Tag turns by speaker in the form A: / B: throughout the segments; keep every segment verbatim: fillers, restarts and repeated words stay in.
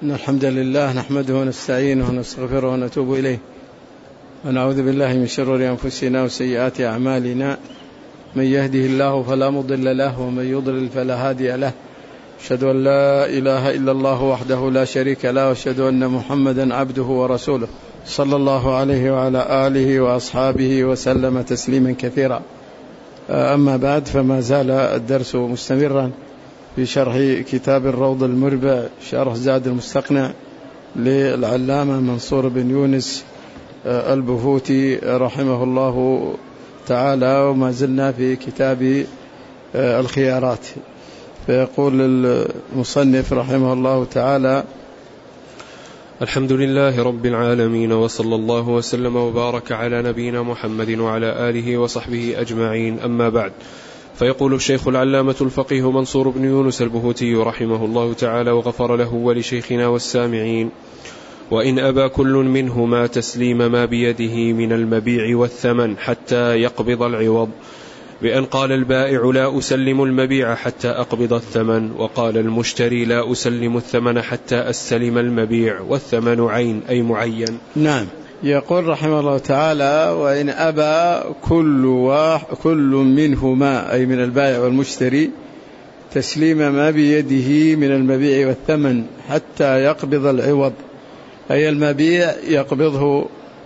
A: إن الحمد لله نحمده ونستعينه ونستغفره ونتوب إليه ونعوذ بالله من شرور أنفسنا وسيئات أعمالنا. من يهده الله فلا مضل له ومن يضلل فلا هادي له. أشهد أن لا إله إلا الله وحده لا شريك له وأشهد أن محمدا عبده ورسوله صلى الله عليه وعلى آله وأصحابه وسلم تسليما كثيرا. أما بعد، فما زال الدرس مستمرا في شرح كتاب الروض المربع شرح زاد المستقنع للعلامة منصور بن يونس البهوتي رحمه الله تعالى، وما زلنا في كتاب الخيارات. فيقول المصنف رحمه الله تعالى:
B: الحمد لله رب العالمين، وصلى الله وسلم وبارك على نبينا محمد وعلى آله وصحبه أجمعين. أما بعد، فيقول الشيخ العلامة الفقيه منصور بن يونس البهوتي رحمه الله تعالى وغفر له ولشيخنا والسامعين: وإن أبى كل منهما تسليم ما بيده من المبيع والثمن حتى يقبض العوض، بأن قال البائع: لا أسلم المبيع حتى أقبض الثمن، وقال المشتري: لا أسلم الثمن حتى أستلم المبيع، والثمن عين أي معين.
A: نعم. يقول رحمه الله تعالى: وإن أبى كل, واحد كل منهما أي من البائع والمشتري تسليم ما بيده من المبيع والثمن حتى يقبض العوض، أي المبيع يقبضه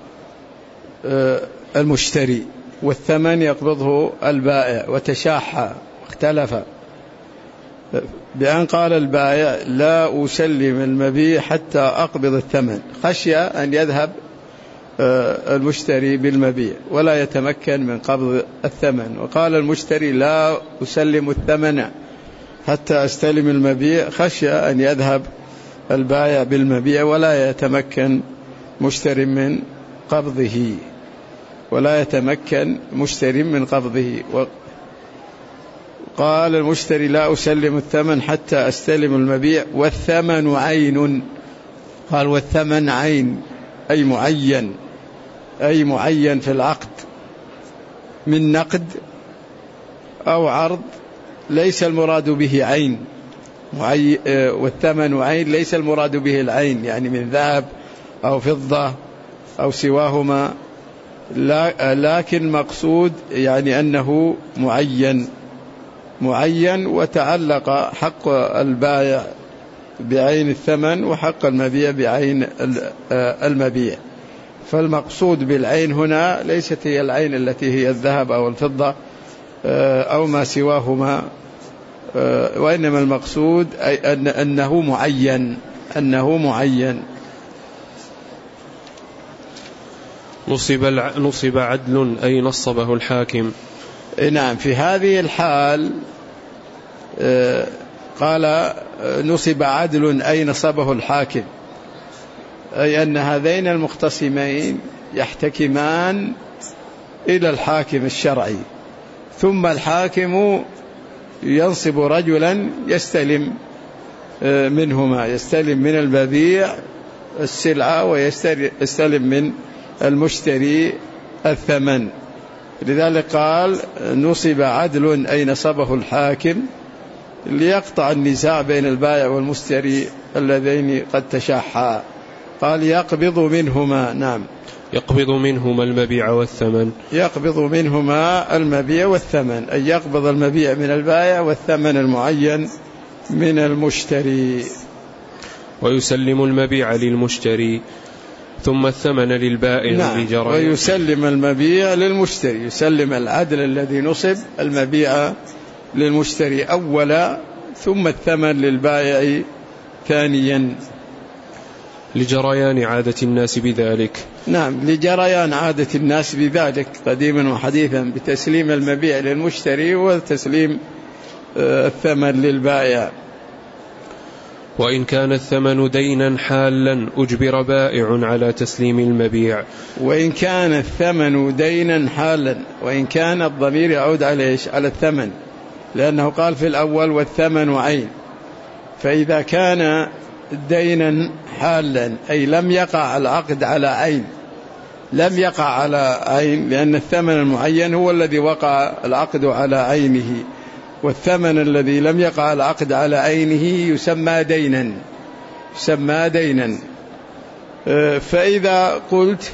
A: المشتري والثمن يقبضه البائع، وتشاحى اختلف، بأن قال البائع: لا أسلم المبيع حتى أقبض الثمن، خشية أن يذهب المشتري بالمبيع ولا يتمكن من قبض الثمن، وقال المشتري: لا أسلم الثمن حتى أستلم المبيع، خشية أن يذهب البائع بالمبيع ولا يتمكن مشتري من قبضه ولا يتمكن مشتري من قبضه. وقال المشتري: لا أسلم الثمن حتى أستلم المبيع، والثمن عين. قال: والثمن عين أي معين، أي معين في العقد من نقد أو عرض، ليس المراد به عين. والثمن عين ليس المراد به العين، يعني من ذهب أو فضة أو سواهما، لكن مقصود يعني أنه معين معين وتعلق حق البائع بعين الثمن وحق المبيع بعين المبيع. فالمقصود بالعين هنا ليست هي العين التي هي الذهب أو الفضة أو ما سواهما، وإنما المقصود أن أنه معين أنه معين.
B: نصب نصب عدل أي نصبه الحاكم.
A: نعم. في هذه الحال قال: نصب عدل أي نصبه الحاكم، أي أن هذين المختصمين يحتكمان إلى الحاكم الشرعي، ثم الحاكم ينصب رجلا يستلم منهما، يستلم من المبيع السلعة ويستلم من المشتري الثمن. لذلك قال: نصب عدل أي نصبه الحاكم، ليقطع النزاع بين البائع والمشتري اللذين قد تشاحا. قال: يقبض منهما. نعم.
B: يقبض منهما المبيع والثمن.
A: يقبض منهما المبيع والثمن، أي يقبض المبيع من البائع والثمن المعين من المشتري.
B: ويسلم المبيع للمشتري ثم الثمن للبائع.
A: نعم. ويسلم المبيع للمشتري، يسلم العدل الذي نصب المبيع للمشتري أولا، ثم الثمن للبائع ثانيا،
B: لجريان عادة الناس بذلك.
A: نعم، لجريان عادة الناس بذلك قديما وحديثا، بتسليم المبيع للمشتري وتسليم الثمن للبائع.
B: وإن كان الثمن دينا حالا أجبر بائع على تسليم المبيع.
A: وإن كان الثمن دينا حالا، وإن كان الضمير يعود على على الثمن، لأنه قال في الأول: والثمن عين. فإذا كان دينا حالا أي لم يقع العقد على عين، لم يقع على عين، لأن الثمن المعين هو الذي وقع العقد على عينه، والثمن الذي لم يقع العقد على عينه يسمى دينا. سمى دينا. فإذا قلت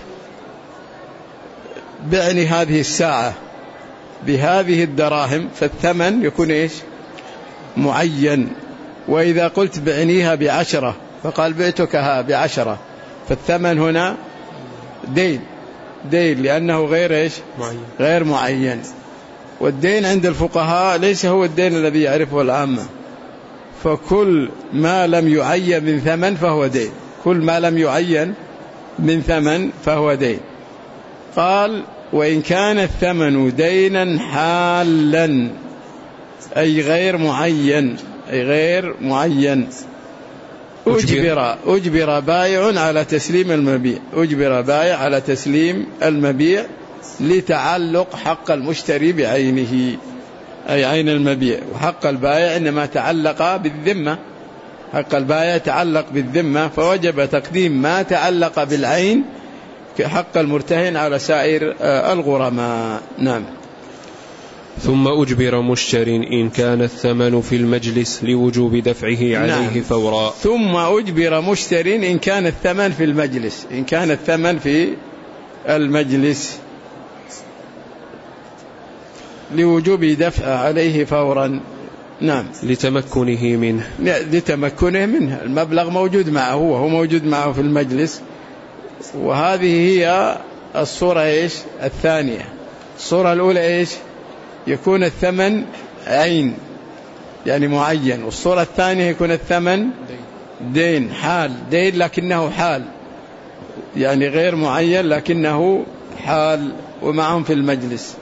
A: بعني هذه الساعة بهذه الدراهم فالثمن يكون إيش؟ معين. وإذا قلت بعنيها بعشرة فقال بعتكها بعشرة فالثمن هنا دين دين لأنه غير إيش؟ معين. غير معين. والدين عند الفقهاء ليس هو الدين الذي يعرفه العامة، فكل ما لم يعين من ثمن فهو دين، كل ما لم يعين من ثمن فهو دين. قال وإن كان الثمن دينا حالا أي غير معين أي غير معين أجبر أجبر بائع على تسليم المبيع أجبر بائع على تسليم المبيع لتعلق حق المشتري بعينه أي عين المبيع. وحق البائع إنما تعلق بالذمة، حق البائع تعلق بالذمة، فوجب تقديم ما تعلق بالعين كحق المرتهن على سائر الغرماء. نعم.
B: ثم أجبر مشتر إن كان الثمن في المجلس لوجوب دفعه عليه نعم. فورا.
A: ثم أجبر مشتر إن كان الثمن في المجلس إن كان الثمن في المجلس لوجوب دفع عليه فورا. نعم.
B: لتمكنه منه
A: لتمكنه منه المبلغ موجود معه وهو موجود معه في المجلس. وهذه هي الصورة إيش الثانية. الصورة الأولى إيش يكون الثمن عين يعني معين، والصورة الثانية يكون الثمن دين حال دين لكنه حال يعني غير معين لكنه حال ومعهم في المجلس.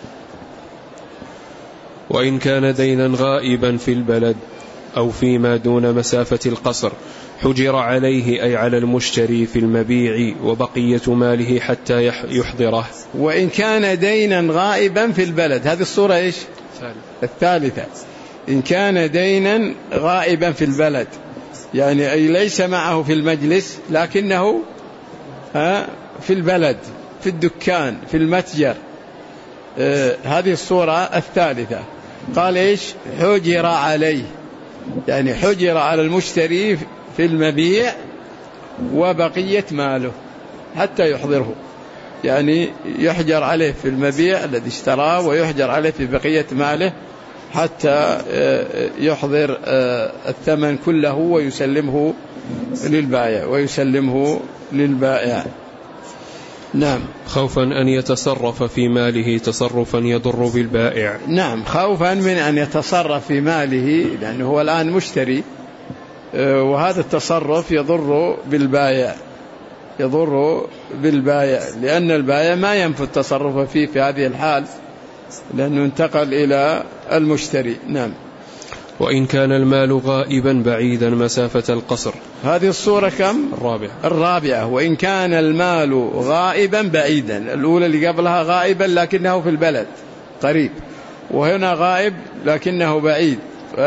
B: وإن كان دينا غائبا في البلد أو فيما دون مسافة القصر حجر عليه أي على المشتري في المبيع وبقية ماله حتى يحضره.
A: وإن كان دينا غائبا في البلد هذه الصورة إيش الثالثة. إن كان دينا غائبا في البلد يعني أي ليس معه في المجلس لكنه في البلد في الدكان في المتجر. آه هذه الصورة الثالثة. قال إيش حجر عليه يعني حجر على المشتري في المبيع وبقية ماله حتى يحضره، يعني يحجر عليه في المبيع الذي اشتراه ويحجر عليه في بقية ماله حتى يحضر الثمن كله ويسلمه للبائع ويسلمه للبائع. نعم.
B: خوفا أن يتصرف في ماله تصرفا يضر بالبائع.
A: نعم خوفا من أن يتصرف في ماله لأنه هو الآن مشتري وهذا التصرف يضر بالبائع يضر بالبائع لأن البائع ما ينفذ التصرف فيه في هذه الحال لأنه انتقل إلى المشتري. نعم.
B: وإن كان المال غائبا بعيدا مسافة القصر
A: هذه الصورة كم؟
B: الرابعة.
A: الرابعة. وإن كان المال غائبا بعيدا الأولى اللي قبلها غائبا لكنه في البلد قريب، وهنا غائب لكنه بعيد،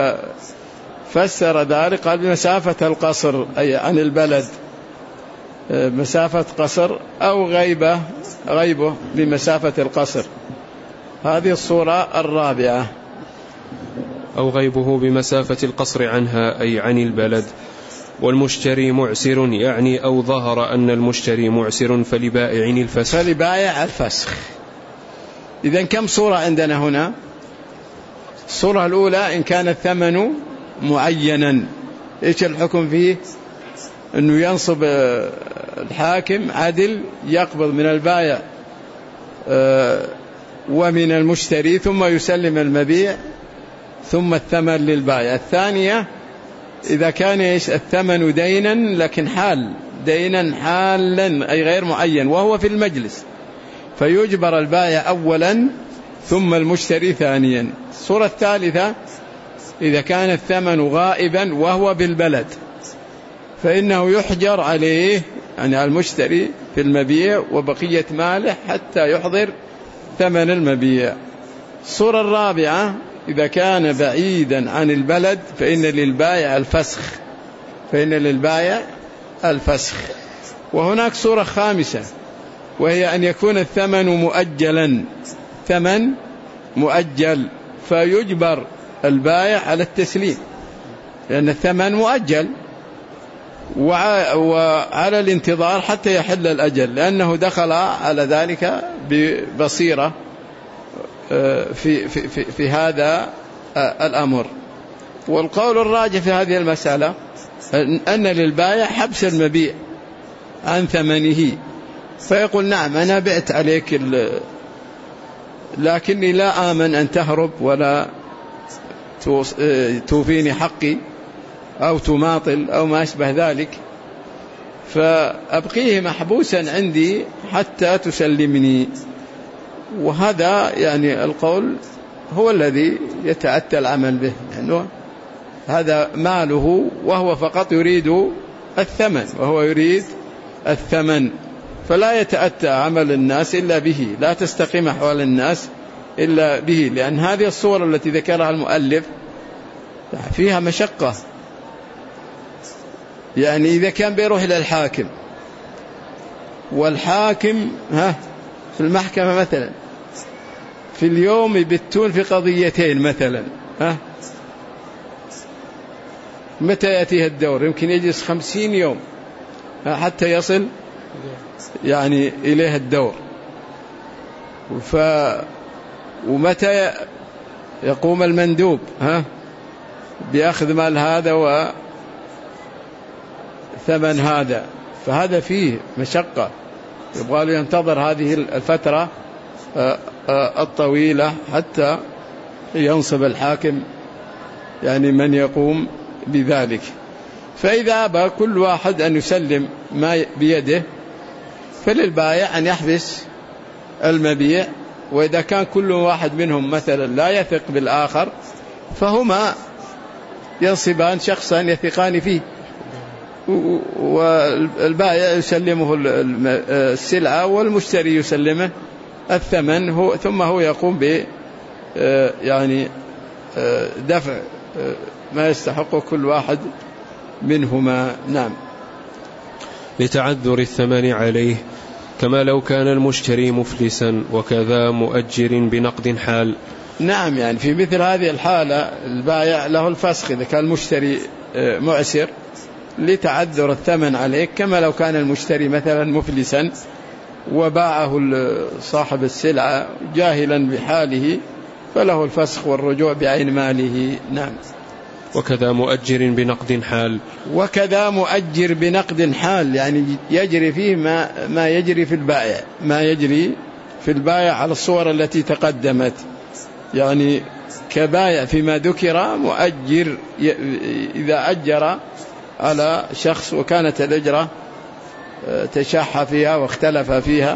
A: فسر ذلك قال بمسافة القصر أي عن البلد مسافة قصر أو غيبة غيبه بمسافة القصر. هذه الصورة الرابعة.
B: أو غيبه بمسافة القصر عنها أي عن البلد. والمشتري معسر يعني أو ظهر أن المشتري معسر فلبائع الفسخ
A: فلبائع الفسخ. إذن كم صورة عندنا هنا؟ الصورة الأولى إن كان الثمن معينا إيش الحكم فيه؟ أنه ينصب الحاكم عدل يقبض من البائع ومن المشتري ثم يسلم المبيع ثم الثمن للبائع. الثانية إذا كان إيش الثمن دينا لكن حال دينا حالا أي غير معين وهو في المجلس فيجبر البائع أولا ثم المشتري ثانيا. الصورة الثالثة إذا كان الثمن غائبا وهو بالبلد فإنه يحجر عليه يعني المشتري في المبيع وبقية ماله حتى يحضر ثمن المبيع. الصورة الرابعة إذا كان بعيدا عن البلد فإن للبائع الفسخ فإن للبائع الفسخ. وهناك صورة خامسة وهي أن يكون الثمن مؤجلا ثمن مؤجل فيجبر البائع على التسليم لأن الثمن مؤجل وعلى الانتظار حتى يحل الأجل، لأنه دخل على ذلك ببصيرة في, في, في, في هذا الأمر. والقول الراجح في هذه المسألة أن للبائع حبس المبيع عن ثمنه، فيقول نعم أنا بعت عليك لكني لا آمن أن تهرب ولا توفيني حقي أو تماطل أو ما أشبه ذلك، فأبقيه محبوسا عندي حتى تسلمني. وهذا يعني القول هو الذي يتأتى العمل به، يعني هذا ماله وهو فقط يريد الثمن، وهو يريد الثمن، فلا يتأتى عمل الناس إلا به، لا تستقيم أحوال الناس إلا به، لأن هذه الصور التي ذكرها المؤلف فيها مشقة. يعني إذا كان بيروح إلى الحاكم، والحاكم ها في المحكمة مثلا في اليوم يبتون في قضيتين مثلا، ها متى يأتيه الدور؟ يمكن يجلس خمسين يوم حتى يصل يعني إليه الدور. ف ومتى يقوم المندوب ها بأخذ مال هذا وثمن هذا؟ فهذا فيه مشقة، يبغى له ينتظر هذه الفترة الطويلة حتى ينصب الحاكم يعني من يقوم بذلك. فإذا أبى كل واحد أن يسلم ما بيده فللبائع أن يحبس المبيع، وإذا كان كل واحد منهم مثلا لا يثق بالآخر فهما ينصبان شخصا يثقان فيه، والبائع يسلمه السلعة والمشتري يسلمه الثمن، هو ثم هو يقوم ب يعني دفع ما يستحق كل واحد منهما. نعم.
B: لتعذر الثمن عليه، كما لو كان المشتري مفلسا، وكذا مؤجر بنقد حال.
A: نعم، يعني في مثل هذه الحالة البائع له الفسخ إذا كان المشتري معسر لتعذر الثمن عليه، كما لو كان المشتري مثلا مفلسا وباعه صاحب السلعة جاهلا بحاله فله الفسخ والرجوع بعين ماله. نعم.
B: وكذا مؤجر بنقد حال.
A: وكذا مؤجر بنقد حال، يعني يجري فيه ما, ما يجري في البائع، ما يجري في البائع على الصور التي تقدمت، يعني كبائع فيما ذكر مؤجر إذا أجر على شخص وكانت الأجرة تشاح فيها واختلف فيها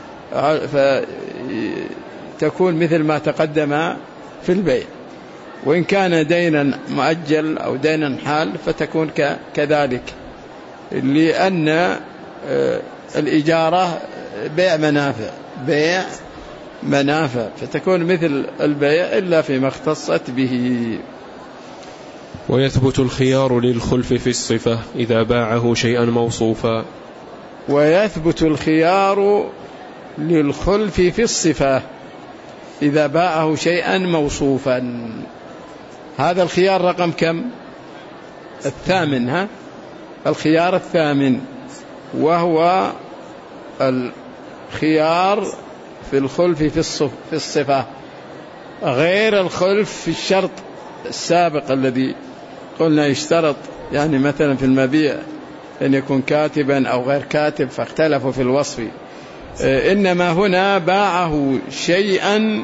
A: فتكون مثل ما تقدم في البيع، وإن كان دينا مؤجل أو دينا حال فتكون كذلك، لأن الإجارة بيع منافع بيع منافع فتكون مثل البيع إلا فيما اختصت به.
B: ويثبت الخيار للخلف في الصفة إذا باعه شيئا موصوفا.
A: ويثبت الخيار للخلف في الصفة إذا باعه شيئا موصوفا. هذا الخيار رقم كم؟ الثامن. ها الخيار الثامن، وهو الخيار في الخلف في الصفة غير الخلف في الشرط السابق الذي قلنا يشترط، يعني مثلا في المبيع أن يكون كاتبا أو غير كاتب فاختلفوا في الوصف، إنما هنا باعه شيئا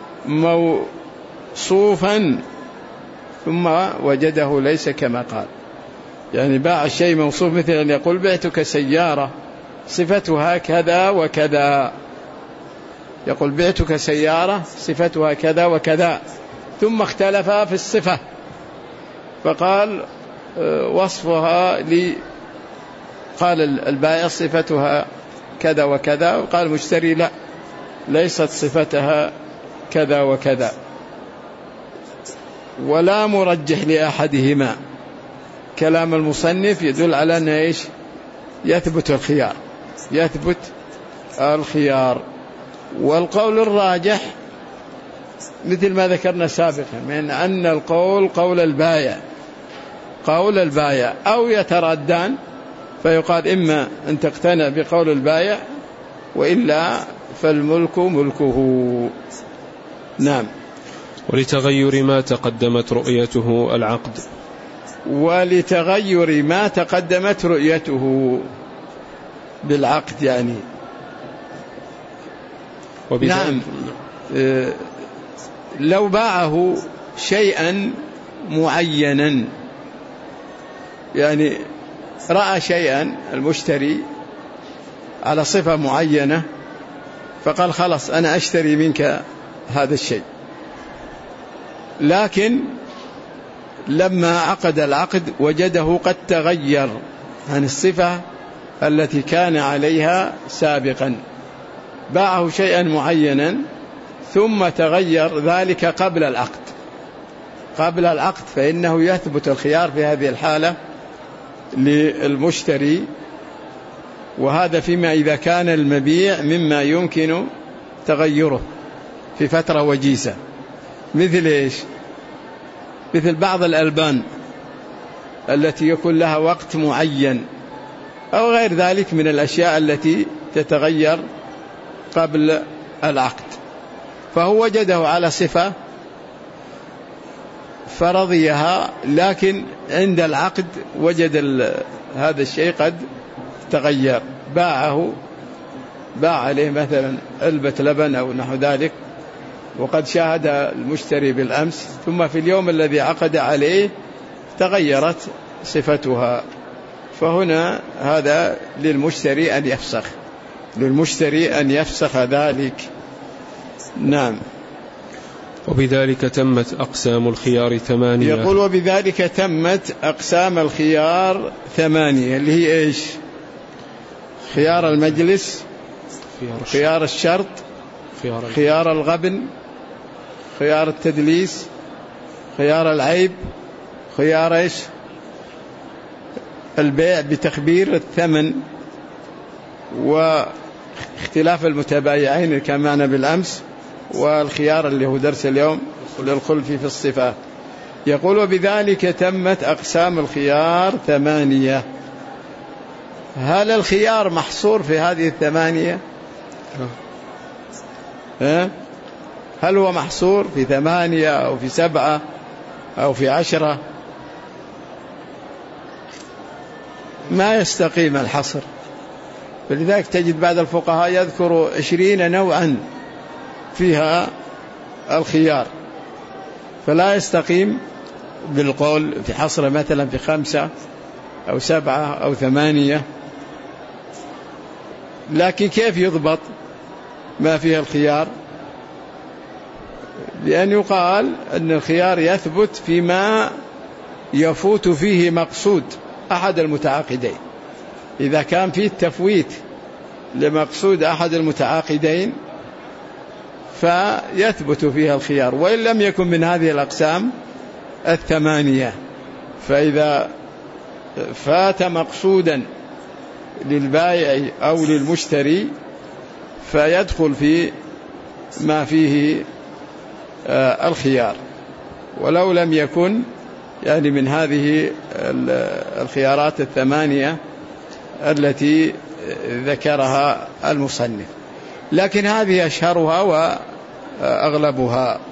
A: موصوفا ثم وجده ليس كما قال، يعني باع الشيء موصوف، مثل أن يقول بعتك سيارة صفتها كذا وكذا، يقول بعتك سيارة صفتها كذا وكذا، ثم اختلف في الصفة فقال وصفها لي، قال البائع صفتها كذا وكذا، وقال المشتري لا ليست صفتها كذا وكذا، ولا مرجح لأحدهما. كلام المصنف يدل على أن إيش؟ يثبت الخيار، يثبت الخيار. والقول الراجح مثل ما ذكرنا سابقا من أن القول قول البائع قول البائع أو يتردان، فيقال إما أن تقتنع بقول البائع وإلا فالملك ملكه. نعم.
B: ولتغير ما تقدمت رؤيته العقد.
A: ولتغير ما تقدمت رؤيته بالعقد يعني. نعم. لو باعه شيئا معينا، يعني رأى شيئا المشتري على صفة معينة فقال خلاص أنا أشتري منك هذا الشيء، لكن لما عقد العقد وجده قد تغير عن الصفة التي كان عليها سابقا. باعه شيئا معينا ثم تغير ذلك قبل العقد قبل العقد فإنه يثبت الخيار في هذه الحالة للمشتري، وهذا فيما إذا كان المبيع مما يمكن تغيره في فترة وجيزة، مثل إيش؟ مثل بعض الألبان التي يكون لها وقت معين أو غير ذلك من الأشياء التي تتغير قبل العقد. فهو وجده على صفة فرضيها، لكن عند العقد وجد هذا الشيء قد تغير، باعه باع عليه مثلا علبة لبن أو نحو ذلك، وقد شاهد المشتري بالأمس، ثم في اليوم الذي عقد عليه تغيرت صفتها، فهنا هذا للمشتري أن يفسخ للمشتري أن يفسخ ذلك. نعم.
B: وبذلك تمت أقسام الخيار ثمانية.
A: يقول وبذلك تمت أقسام الخيار ثمانية، اللي هي إيش؟ خيار المجلس، خيار الشرط، خيار الغبن، خيار التدليس، خيار العيب، خيار إيش؟ البيع بتخبير الثمن، واختلاف المتبايعين كما معنا بالأمس، والخيار اللي هو درس اليوم للخلف في الصفات. يقول وبذلك تمت أقسام الخيار ثمانية. هل الخيار محصور في هذه الثمانية؟ هل هو محصور في ثمانية أو في سبعة أو في عشرة؟ ما يستقيم الحصر، فلذلك تجد بعض الفقهاء يذكر عشرين نوعا فيها الخيار، فلا يستقيم بالقول في حصر مثلا في خمسة أو سبعة أو ثمانية. لكن كيف يضبط ما فيها الخيار؟ لأن يقال أن الخيار يثبت فيما يفوت فيه مقصود أحد المتعاقدين. إذا كان فيه التفويت لمقصود أحد المتعاقدين فيثبت فيها الخيار، وإن لم يكن من هذه الأقسام الثمانية. فإذا فات مقصودا للبائع أو للمشتري فيدخل في ما فيه الخيار، ولو لم يكن يعني من هذه الخيارات الثمانية التي ذكرها المصنف، لكن هذه أشهرها وأغلبها.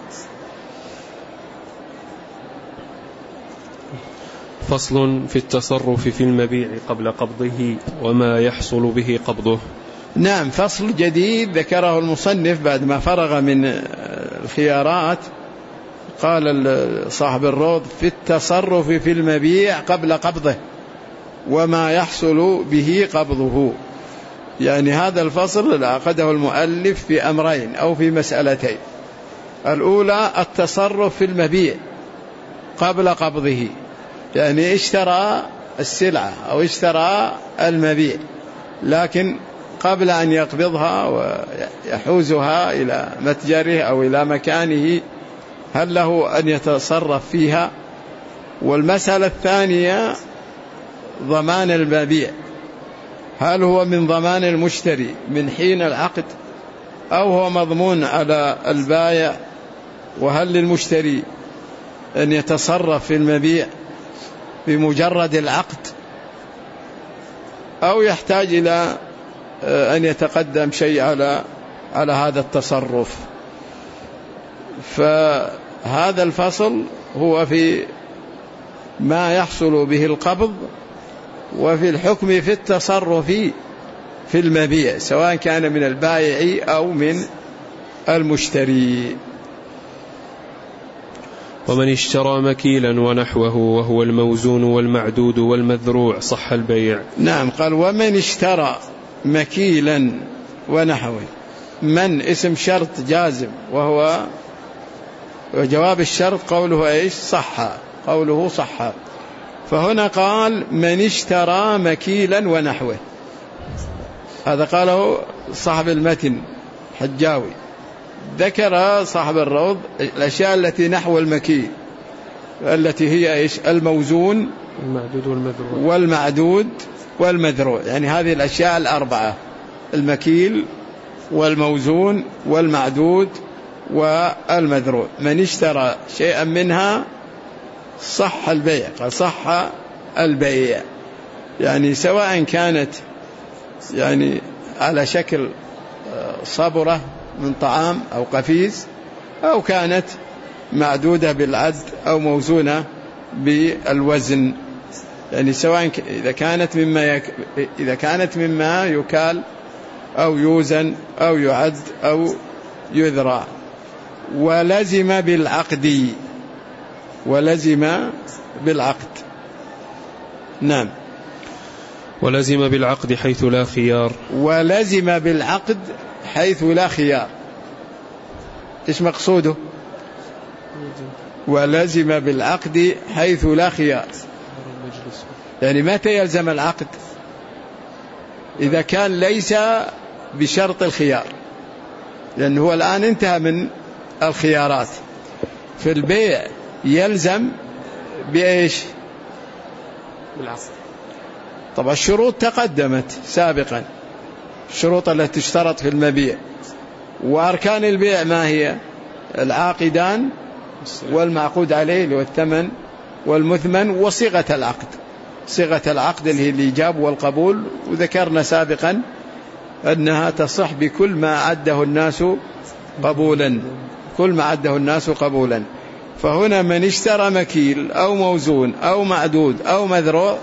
B: فصل في التصرف في المبيع قبل قبضه وما يحصل به قبضه.
A: نعم، فصل جديد ذكره المصنف بعد ما فرغ من الخيارات. قال صاحب الروض في التصرف في المبيع قبل قبضه وما يحصل به قبضه. يعني هذا الفصل عقده المؤلف في أمرين أو في مسألتين. الأولى التصرف في المبيع قبل قبضه، يعني اشترى السلعة أو اشترى المبيع، لكن قبل أن يقبضها ويحوزها إلى متجره أو إلى مكانه هل له أن يتصرف فيها؟ والمسألة الثانية ضمان المبيع، هل هو من ضمان المشتري من حين العقد أو هو مضمون على البائع؟ وهل للمشتري أن يتصرف في المبيع بمجرد العقد أو يحتاج إلى أن يتقدم شيء على على هذا التصرف. فهذا الفصل هو في ما يحصل به القبض وفي الحكم في التصرف في المبيع سواء كان من البائع أو من المشتري.
B: ومن اشترى مكيلا ونحوه وهو الموزون والمعدود والمذروع صح البيع.
A: نعم، قال ومن اشترى مكيلا ونحوه، من اسم شرط جازم وهو وجواب الشرط قوله ايش؟ صح، قوله صح. فهنا قال من اشترى مكيلا ونحوه، هذا قاله صاحب المتن حجاوي. ذكر صاحب الروض الأشياء التي نحو المكيل التي هي إيش؟ الموزون
B: المعدود والمذروع
A: والمعدود والمذروع، يعني هذه الأشياء الأربعة: المكيل والموزون والمعدود والمذروع. من اشترى شيئا منها صح البيع، قال صح البيع، يعني سواء كانت يعني على شكل صبرة من طعام أو قفيز، أو كانت معدودة بالعد أو موزونة بالوزن، يعني سواء إذا كانت مما يك... إذا كانت مما يكال أو يوزن أو يعد أو يذرع. ولزم بالعقد، ولزم بالعقد. نعم،
B: ولزم بالعقد حيث لا خيار.
A: ولزم بالعقد حيث لا خيار، إيش مقصوده؟ ولزم بالعقد حيث لا خيار، يعني متى يلزم العقد؟ إذا كان ليس بشرط الخيار، لأنه هو الآن انتهى من الخيارات. في البيع يلزم بإيش؟
B: بالعقد.
A: طبعا الشروط تقدمت سابقا، الشروط التي تشترط في المبيع. وأركان البيع ما هي؟ العاقدان والمعقود عليه اللي هو الثمن والمثمن وصيغة العقد. صيغة العقد اللي هي الإيجاب والقبول، وذكرنا سابقا أنها تصح بكل ما عده الناس قبولا، كل ما عده الناس قبولا. فهنا من اشترى مكيل أو موزون أو معدود أو مذروع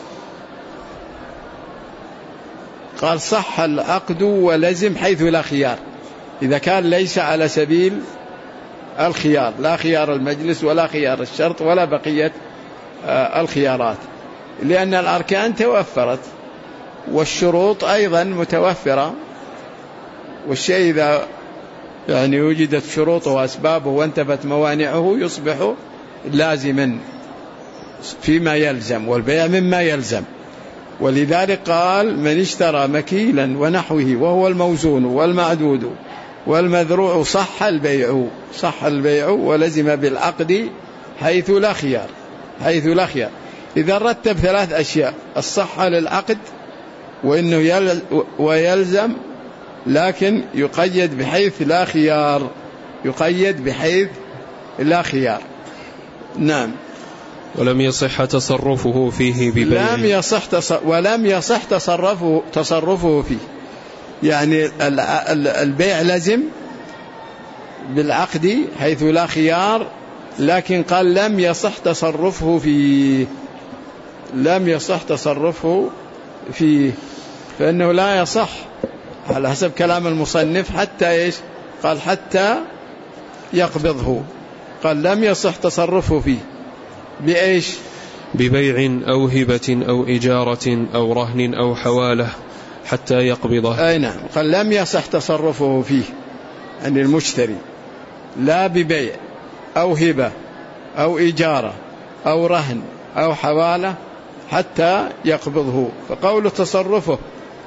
A: قال صح العقد ولزم حيث لا خيار، إذا كان ليس على سبيل الخيار، لا خيار المجلس ولا خيار الشرط ولا بقية الخيارات، لأن الأركان توفرت والشروط أيضا متوفرة. والشيء إذا يعني وجدت شروطه وأسبابه وانتفت موانعه يصبح لازما فيما يلزم، والبيع مما يلزم. ولذلك قال من اشترى مكيلا ونحوه وهو الموزون والمعدود والمذروع صح البيع، صح البيع ولزم بالعقد حيث لا خيار، حيث لا خيار. إذا رتب ثلاث أشياء: الصحة للعقد، وإنه يل ويلزم لكن يقيد بحيث لا خيار، يقيد بحيث لا خيار. نعم.
B: ولم يصح تصرفه فيه ببيع،
A: لم يصح تص... ولم يصح تصرفه تصرفه فيه، يعني البيع لزم بالعقد حيث لا خيار، لكن قال لم يصح تصرفه فيه، لم يصح تصرفه فيه، فإنه لا يصح على حسب كلام المصنف حتى إيش؟ قال حتى يقبضه، قال لم يصح تصرفه فيه بإيش؟
B: ببيع أو هبة أو إجارة أو رهن أو حوالة حتى يقبضه.
A: أي نعم، قال لم يصح تصرفه فيه عن المشتري لا ببيع أو هبة أو إجارة أو رهن أو حوالة حتى يقبضه. فقول تصرفه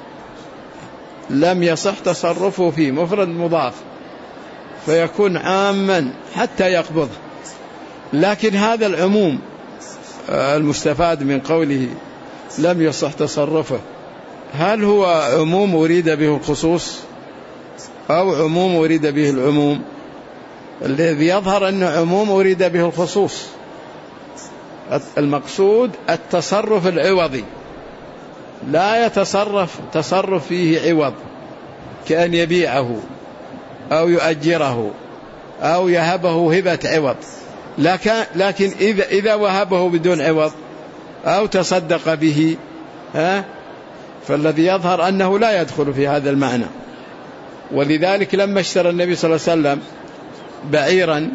A: لم يصح تصرفه فيه مفرد مضاف فيكون عاما حتى يقبضه. لكن هذا العموم المستفاد من قوله لم يصح تصرفه، هل هو عموم أريد به الخصوص أو عموم أريد به العموم؟ الذي يظهر أنه عموم أريد به الخصوص، المقصود التصرف العوضي، لا يتصرف تصرف فيه عوض كأن يبيعه أو يؤجره أو يهبه هبة عوض، لكن إذا, إذا وهبه بدون عوض أو تصدق به ها فالذي يظهر أنه لا يدخل في هذا المعنى. ولذلك لما اشترى النبي صلى الله عليه وسلم بعيرا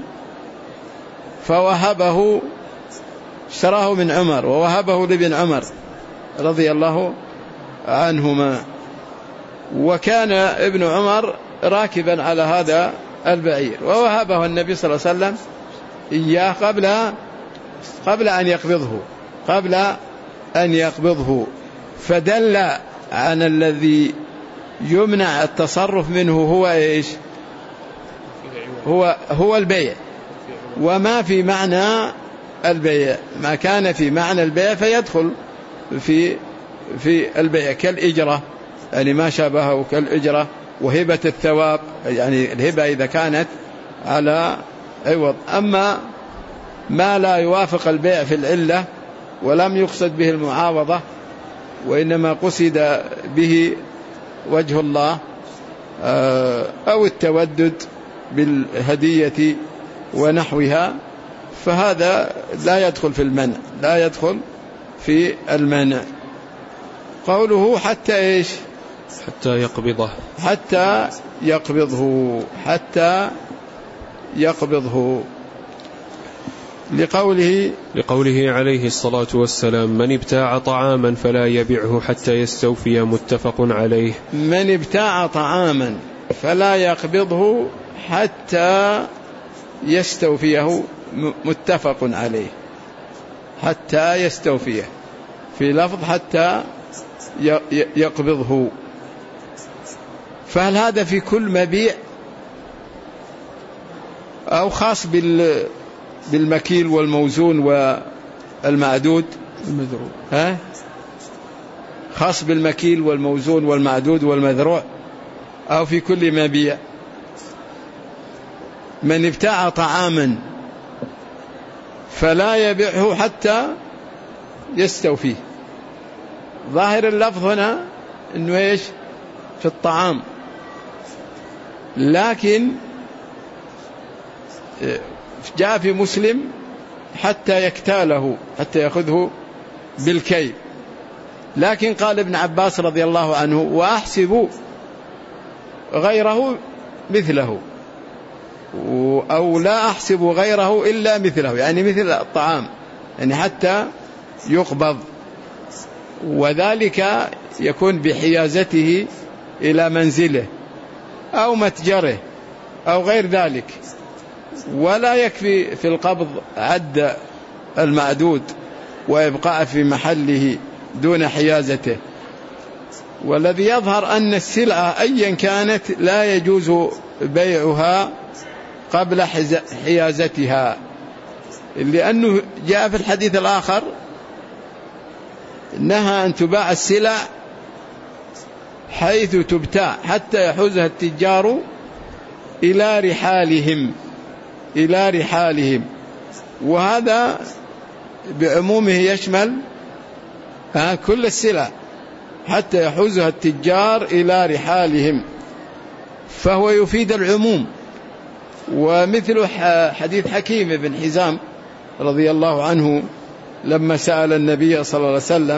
A: فوهبه، اشتراه من عمر ووهبه لابن عمر رضي الله عنهما، وكان ابن عمر راكبا على هذا البعير ووهبه النبي صلى الله عليه وسلم إياه قبل قبل أن يقبضه قبل أن يقبضه فدل عن الذي يمنع التصرف منه هو إيش؟ هو هو البيع، وما في معنى البيع، ما كان في معنى البيع فيدخل في في البيع كالإجرة، يعني ما شابهه كالإجرة، وهبة الثواب، يعني الهبة إذا كانت على عوض. أما ما لا يوافق البيع في العلة ولم يقصد به المعاوضة وإنما قصد به وجه الله أو التودد بالهدية ونحوها، فهذا لا يدخل في المنع، لا يدخل في المنع. قوله حتى إيش؟
B: حتى يقبضه،
A: حتى يقبضه، حتى يقبضه، لقوله
B: لقوله عليه الصلاة والسلام: من ابتاع طعاما فلا يبيعه حتى يستوفي، متفق عليه.
A: من ابتاع طعاما فلا يقبضه حتى يستوفيه، متفق عليه، حتى يستوفيه، في لفظ حتى يقبضه. فهل هذا في كل مبيع أو خاص بالمكيل والموزون والمعدود؟ ها؟ خاص بالمكيل والموزون والمعدود والمذروع أو في كل مبيع؟ من ابتاع طعاما فلا يبيعه حتى يستوفيه. ظاهر اللفظ هنا إنه إيش؟ في الطعام، لكن جاء في مسلم حتى يكتاله، حتى يأخذه بالكيل. لكن قال ابن عباس رضي الله عنه: وأحسب غيره مثله، أو لا أحسب غيره إلا مثله، يعني مثل الطعام، يعني حتى يقبض، وذلك يكون بحيازته إلى منزله أو متجره أو غير ذلك. ولا يكفي في القبض عد المعدود وإبقاء في محله دون حيازته. والذي يظهر أن السلعة أيا كانت لا يجوز بيعها قبل حيازتها، لأنه جاء في الحديث الآخر نهى أن تباع السلع حيث تبتاع حتى يحوزها التجار إلى رحالهم، إلى رحالهم. وهذا بعمومه يشمل كل السلع حتى يحوزها التجار إلى رحالهم، فهو يفيد العموم. ومثل حديث حكيم بن حزام رضي الله عنه لما سأل النبي صلى الله عليه وسلم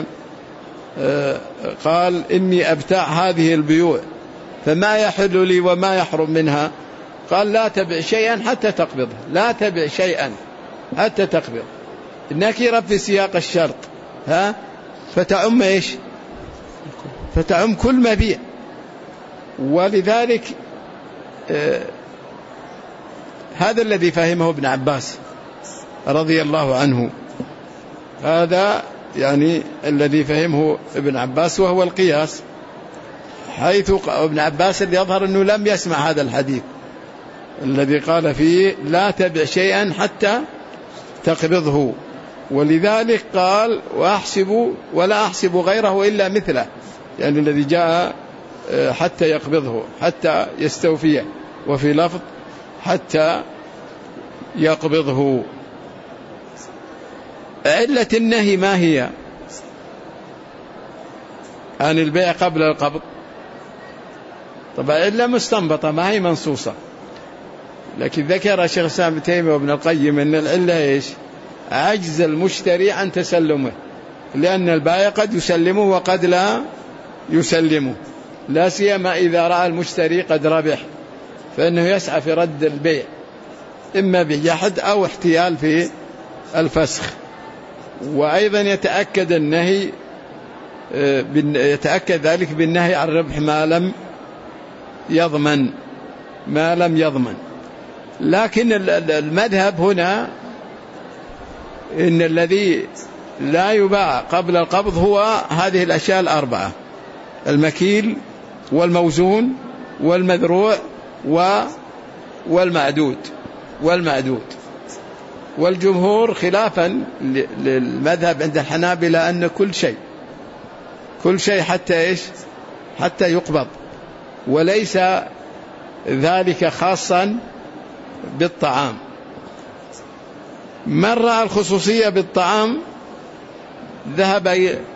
A: قال: إني أبتاع هذه البيوع فما يحل لي وما يحرم منها؟ قال: لا تبع شيئا حتى تقبضه، لا تبع شيئا حتى تقبض. النكرة في سياق الشرط، ها، فتعم إيش؟ فتعم كل مبيع. ولذلك آه هذا الذي فهمه ابن عباس رضي الله عنه، هذا يعني الذي فهمه ابن عباس، وهو القياس، حيث ابن عباس اللي يظهر أنه لم يسمع هذا الحديث الذي قال فيه لا تبع شيئا حتى تقبضه. ولذلك قال: وأحسب ولا أحسب غيره إلا مثله، يعني الذي جاء حتى يقبضه، حتى يستوفيه، وفي لفظ حتى يقبضه. علة النهي ما هي عن البيع قبل القبض؟ طبعا علة مستنبطة ما هي منصوصة، لكن ذكر شيخ الإسلام ابن تيمية وابن القيم أن العلة إيش؟ عجز المشتري عن تسلمه، لأن البائع قد يسلمه وقد لا يسلمه، لا سيما إذا رأى المشتري قد ربح فإنه يسعى في رد البيع إما بجحد أو احتيال في الفسخ. وأيضا يتأكد النهي يتأكد ذلك بالنهي عن ربح ما لم يضمن ما لم يضمن. لكن المذهب هنا إن الذي لا يباع قبل القبض هو هذه الأشياء الأربعة: المكيل والموزون والمذروع والمعدود والمعدود والجمهور خلافا للمذهب عند الحنابلة أن كل شيء كل شيء حتى إيش حتى يقبض، وليس ذلك خاصا بالطعام. من رأى الخصوصية بالطعام ذهب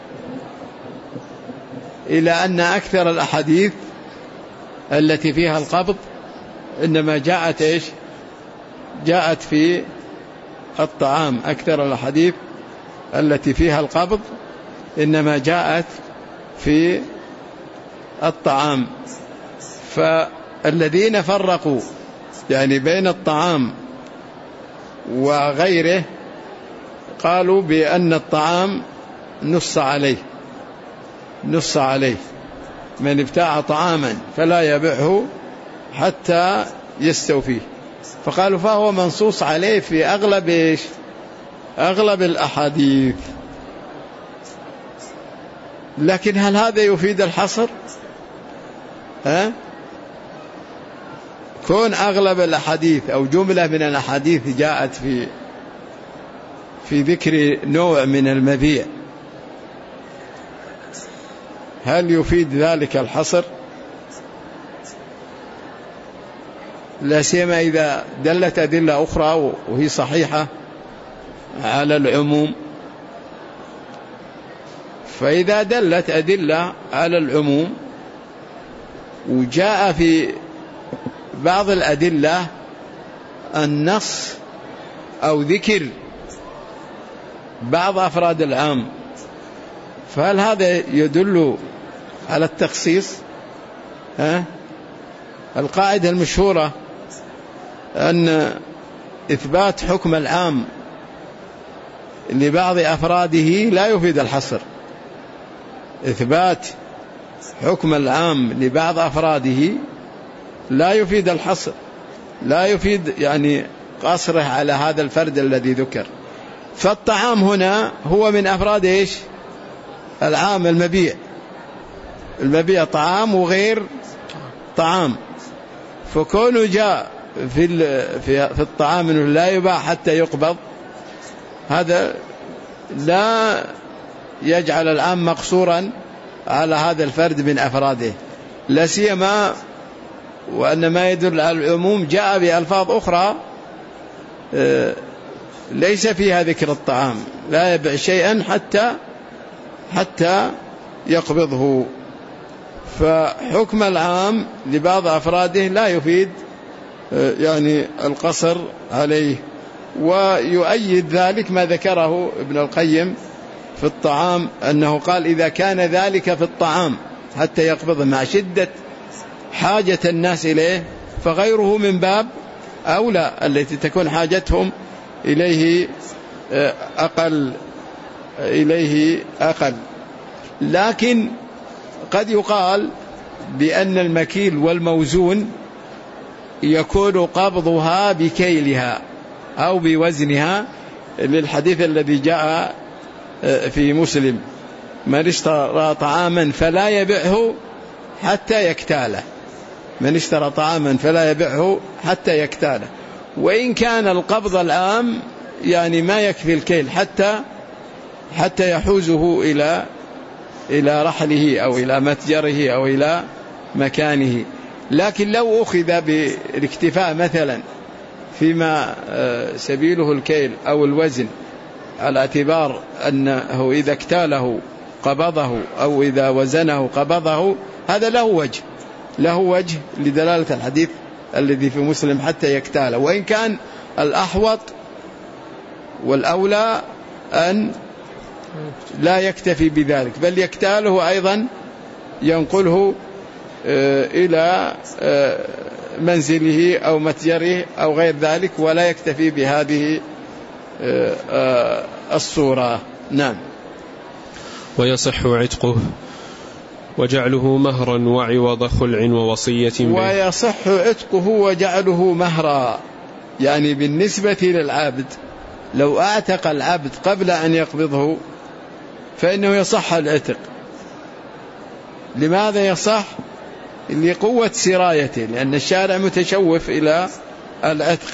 A: إلى أن أكثر الأحاديث التي فيها القبض إنما جاءت إيش جاءت في الطعام. أكثر الأحاديث التي فيها القبض إنما جاءت في الطعام. فالذين فرقوا يعني بين الطعام وغيره قالوا بأن الطعام نص عليه نص عليه من ابتاع طعاما فلا يبيعه حتى يستوفيه، فقالوا فهو منصوص عليه في أغلب إيش أغلب الأحاديث. لكن هل هذا يفيد الحصر؟ ها؟ كون أغلب الأحاديث أو جملة من الأحاديث جاءت في في ذكر نوع من المبيع، هل يفيد ذلك الحصر؟ لا سيما إذا دلت أدلة أخرى وهي صحيحة على العموم. فإذا دلت أدلة على العموم وجاء في بعض الأدلة النص أو ذكر بعض أفراد العام، فهل هذا يدل على التخصيص؟ ها؟ القاعدة المشهورة أن إثبات حكم العام لبعض أفراده لا يفيد الحصر. إثبات حكم العام لبعض أفراده لا يفيد الحصر، لا يفيد يعني قصره على هذا الفرد الذي ذكر. فالطعام هنا هو من أفراد إيش العام المبيع المبيع طعام وغير طعام، فكونه جاء في في في الطعام انه لا يباع حتى يقبض، هذا لا يجعل العام مقصورا على هذا الفرد من أفراده، لا سيما وأن ما يدل على العموم جاء بألفاظ أخرى ليس فيها ذكر الطعام، لا يبيع شيئا حتى حتى يقبضه. فحكم العام لبعض أفراده لا يفيد يعني القصر عليه. ويؤيد ذلك ما ذكره ابن القيم في الطعام أنه قال إذا كان ذلك في الطعام حتى يقبضه مع شدة حاجة الناس إليه فغيره من باب أولى التي تكون حاجتهم إليه أقل إليه أقل. لكن قد يقال بأن المكيل والموزون يكون قبضها بكيلها أو بوزنها، للحديث الذي جاء في مسلم: من اشترى طعاما فلا يبيعه حتى يكتاله من اشترى طعاما فلا يبيعه حتى يكتاله. وإن كان القبض العام يعني ما يكفي الكيل حتى حتى يحوزه إلى إلى رحله أو إلى متجره أو إلى مكانه. لكن لو أخذ بالاكتفاء مثلا فيما سبيله الكيل أو الوزن على اعتبار أنه إذا اكتاله قبضه أو إذا وزنه قبضه، هذا له وجه له وجه لدلالة الحديث الذي في مسلم حتى يكتاله، وإن كان الأحوط والأولى أن لا يكتفي بذلك، بل يكتاله أيضا ينقله إلى منزله أو متجره أو غير ذلك، ولا يكتفي بهذه الصورة. نعم.
B: ويصح عتقه وجعله مهرا وعوض خلع ووصية به.
A: ويصح عتقه وجعله مهرا، يعني بالنسبة للعبد لو أعتق العبد قبل أن يقبضه فإنه يصح العتق. لماذا يصح؟ لقوة سرايته، لأن الشارع متشوف إلى العتق،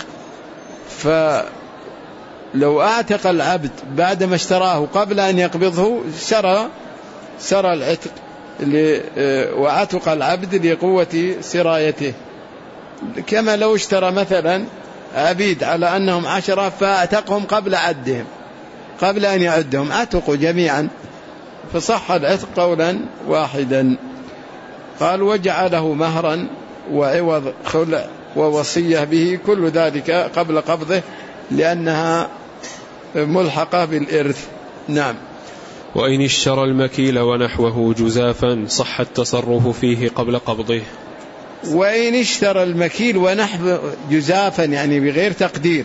A: فلو أعتق العبد بعدما اشتراه قبل أن يقبضه سرى سرى العتق، وعتق العبد لقوة سرايته، كما لو اشترى مثلا عبيد على أنهم عشرة فأعتقهم قبل عدهم، قبل أن يعدهم عتقوا جميعا، فصح العتق قولا واحدا. قال وجعله مهرا وعوض خلع ووصية به، كل ذلك قبل قبضه لأنها ملحقة بالإرث. نعم.
B: وإن اشترى المكيل ونحوه جزافا صح التصرف فيه قبل قبضه.
A: وإن اشترى المكيل ونحوه جزافا يعني بغير تقدير،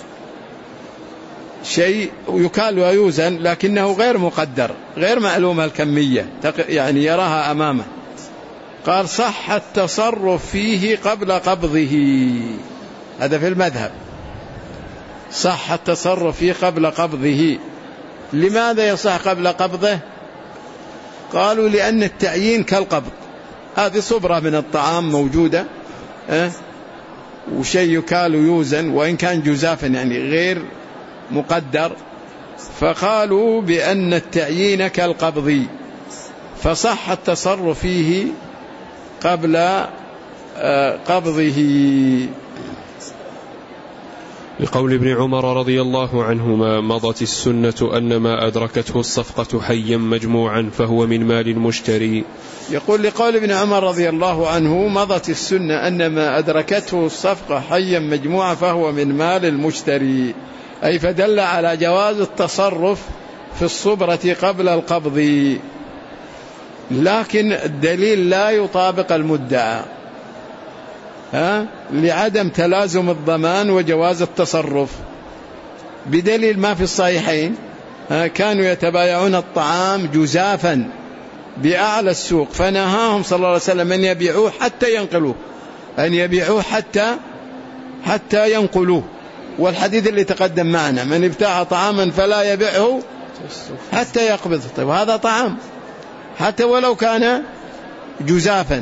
A: شيء يكال ويوزن لكنه غير مقدر، غير معلومة الكمية، يعني يراها أمامه، قال صح التصرف فيه قبل قبضه. هذا في المذهب، صح التصرف فيه قبل قبضه. لماذا يصح قبل قبضه؟ قالوا لأن التعيين كالقبض، هذه صبرة من الطعام موجودة أه؟ وشيء يكال ويوزن وإن كان جزافا يعني غير مقدر، فقالوا بأن التعيين كالقبض، فصح التصرف فيه قبل قبضه.
B: لقول ابن عمر رضي الله عنهما مضت السنة أن ما أدركته الصفقة حيا مجموعا فهو من مال المشتري.
A: يقول لقول ابن عمر رضي الله عنه مضت السنة أن ما أدركته الصفقة حيا مجموعا فهو من مال المشتري، أي فدل على جواز التصرف في الصبرة قبل القبض، لكن الدليل لا يطابق المدعى ها؟ لعدم تلازم الضمان وجواز التصرف، بدليل ما في الصحيحين كانوا يتبايعون الطعام جزافا بأعلى السوق، فنهاهم صلى الله عليه وسلم أن يبيعوه حتى ينقلوه، أن يبيعوه حتى حتى ينقلوه. والحديث اللي تقدم معنا من ابتاع طعاما فلا يبيعه حتى يقبضه. طيب هذا طعام حتى ولو كان جزافا،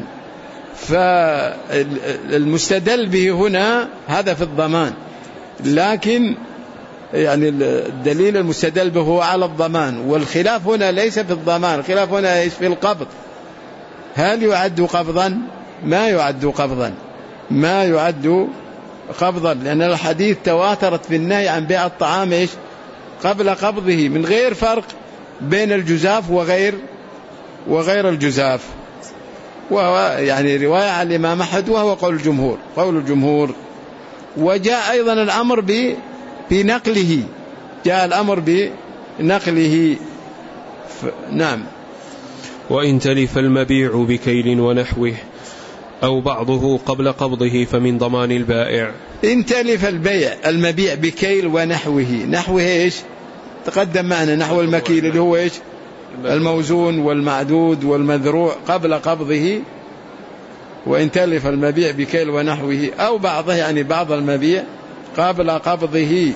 A: فالمستدل به هنا هذا في الضمان، لكن يعني الدليل المستدل به هو على الضمان، والخلاف هنا ليس في الضمان، الخلاف هنا في القبض. هل يعد قبضا؟ ما يعد قبضا، ما يعد قبضا، لأن الحديث تواترت في النهي عن بيع الطعام إيش قبل قبضه، من غير فرق بين الجزاف وغير وغير الجزاف، وهو يعني رواية عن الإمام أحمد وهو قول الجمهور قول الجمهور. وجاء أيضا الأمر بنقله، جاء الأمر بنقله ف... نعم.
B: وإن تلف المبيع بكيل ونحوه أو بعضه قبل قبضه فمن ضمان البائع.
A: إن تلف البيع المبيع بكيل ونحوه، نحوه إيش تقدم معنا، نحو المكيل اللي هو إيش الموزون والمعدود والمذروع قبل قبضه. وإن تلف المبيع بكيل ونحوه أو بعضه يعني بعض المبيع قبل قبضه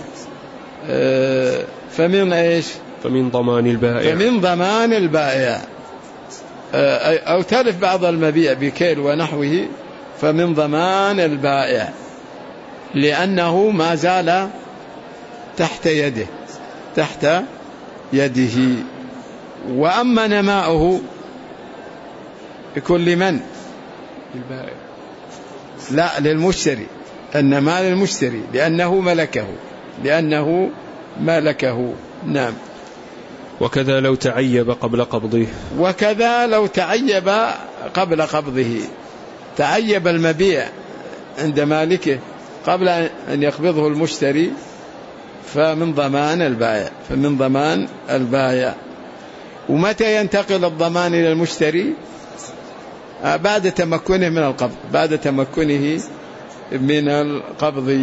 A: فمن إيش
B: فمن ضمان البائع
A: فمن ضمان البائع أو تلف بعض المبيع بكيل ونحوه فمن ضمان البائع، لأنه ما زال تحت يده تحت يده. وأما نماؤه يكون لمن؟
B: للبائع،
A: لا للمشتري، النماء للمشتري لأنه ملكه لأنه ملكه نعم.
B: وكذا لو تعيب قبل قبضه.
A: وكذا لو تعيب قبل قبضه، تعيب المبيع عند مالكه قبل أن يقبضه المشتري فمن ضمان البائع فمن ضمان البائع. ومتى ينتقل الضمان إلى المشتري؟ بعد تمكنه من القبض، بعد تمكنه من القبض.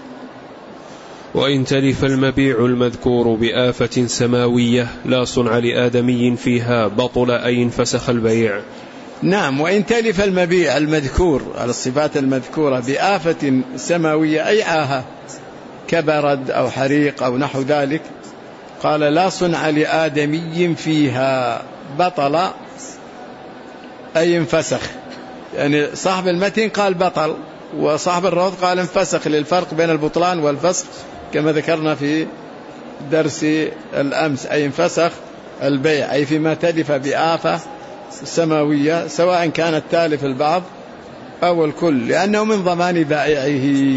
B: وإن تلف المبيع المذكور بآفة سماوية لا صنع لآدمي فيها بطل أي انفسخ البيع.
A: نعم. وإن تلف المبيع المذكور على الصفات المذكورة بآفة سماوية أي عاهة كبرد أو حريق أو نحو ذلك، قال لا صنع لآدمي فيها بطل أي انفسخ. يعني صاحب المتن قال بطل، وصاحب الروض قال انفسخ، للفرق بين البطلان والفسخ كما ذكرنا في درس الأمس، أي انفسخ البيع أي فيما تلف بآفة سماوية سواء كانت تالف البعض أو الكل، لأنه من ضمان بائعه.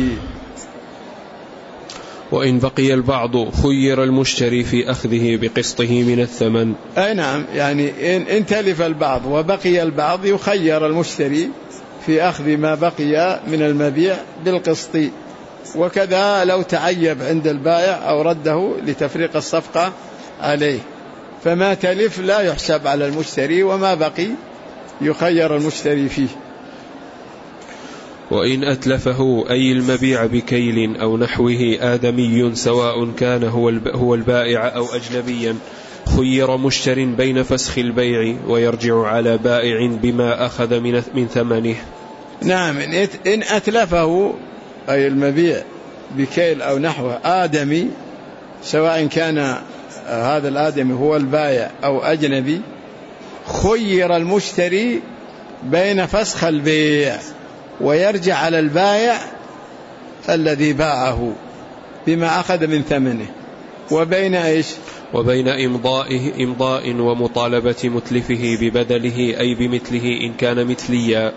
B: وإن بقي البعض خير المشتري في أخذه بقسطه من الثمن.
A: أي نعم. يعني إن, إن تلف البعض وبقي البعض يخير المشتري في أخذ ما بقي من المبيع بالقسط. وكذا لو تعيب عند البائع أو رده لتفريق الصفقة عليه، فما تلف لا يحسب على المشتري، وما بقي يخير المشتري فيه.
B: وإن أتلفه أي المبيع بكيل أو نحوه آدمي سواء كان هو البائع أو أجنبيا خير مشتر بين فسخ البيع ويرجع على بائع بما أخذ من ثمنه.
A: نعم. إن أتلفه أي المبيع بكيل أو نحوه آدمي سواء كان هذا الآدمي هو البائع أو أجنبي، خير المشتري بين فسخ البيع ويرجع على البائع الذي باعه بما أخذ من ثمنه، وبين إيش؟
B: وبين إمضائه إمضاء ومطالبة متلفه ببدله أي بمثله إن كان مثليا.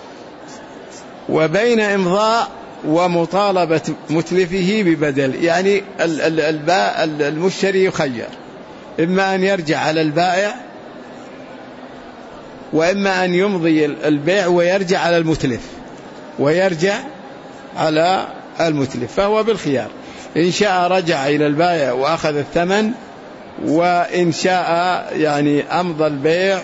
A: وبين إمضاء ومطالبة متلفه ببدل، يعني الباء المشتري يخير إما أن يرجع على البائع وإما أن يمضي البيع ويرجع على المتلف ويرجع على المتلف، فهو بالخيار. إن شاء رجع إلى البائع وأخذ الثمن، وإن شاء يعني أمضى البيع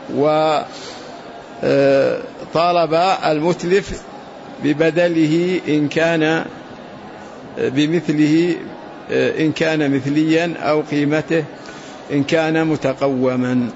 A: وطالب المتلف ببدله إن كان بمثله إن كان مثليا أو قيمته إن كان متقوما.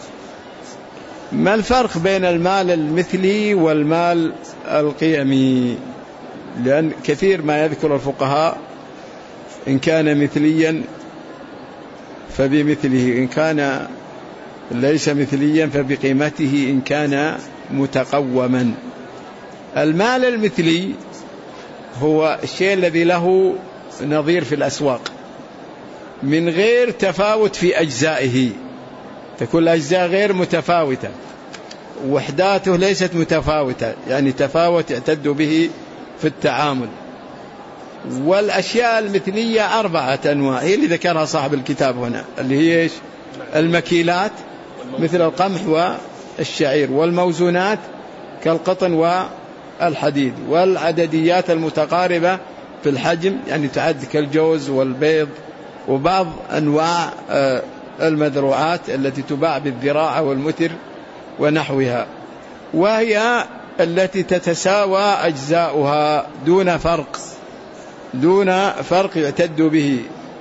A: ما الفرق بين المال المثلي والمال القيمي؟ لأن كثير ما يذكر الفقهاء إن كان مثليا فبمثله، إن كان ليس مثليا فبقيمته إن كان متقوما. المال المثلي هو الشيء الذي له نظير في الأسواق من غير تفاوت في أجزائه، تكون الأجزاء غير متفاوتة، وحداته ليست متفاوتة، يعني تفاوت يعتد به في التعامل. والأشياء المثلية أربعة أنواع هي اللي ذكرها صاحب الكتاب هنا، اللي هي إيش؟ المكيلات مثل القمح والشعير، والموزونات كالقطن والحديد، والعدديات المتقاربة في الحجم يعني تعد كالجوز والبيض، وبعض أنواع المذروعات التي تباع بالذراع والمتر ونحوها، وهي التي تتساوى أجزاؤها دون فرق دون فرق يعتد به،